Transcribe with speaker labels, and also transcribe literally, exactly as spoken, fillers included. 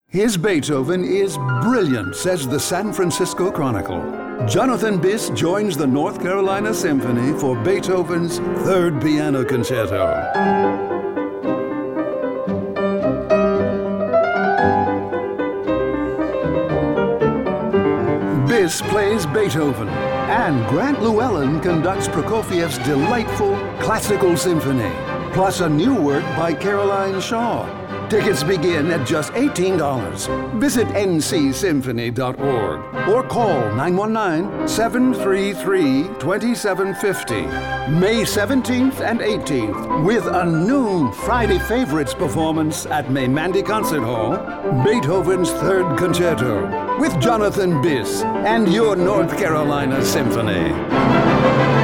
Speaker 1: His Beethoven is brilliant, says the San Francisco Chronicle. Jonathan Biss joins the North Carolina Symphony for Beethoven's Third Piano Concerto. Biss plays Beethoven, and Grant Llewellyn conducts Prokofiev's delightful classical symphony, plus a new work by Caroline Shaw. Tickets begin at just eighteen dollars. Visit N C symphony dot org or call nine one nine, seven three three, two seven five zero. May seventeenth and eighteenth, with a new Friday Favorites performance at Maimandi Concert Hall, Beethoven's Third Concerto with Jonathan Biss and your North Carolina Symphony.